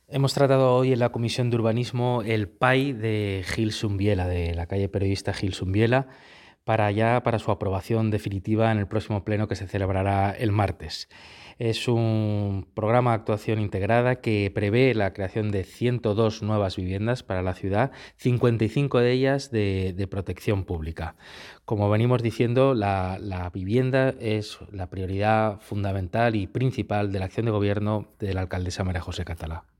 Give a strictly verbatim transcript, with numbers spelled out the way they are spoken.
Hemos tratado hoy en la Comisión de Urbanismo el P A I de Gil Sumbiela, de la calle periodista Gil Sumbiela, para ya para su aprobación definitiva en el próximo pleno que se celebrará el martes. Es un programa de actuación integrada que prevé la creación de ciento dos nuevas viviendas para la ciudad, cincuenta y cinco de ellas de, de protección pública. Como venimos diciendo, la, la vivienda es la prioridad fundamental y principal de la acción de gobierno de la alcaldesa María José Catalá.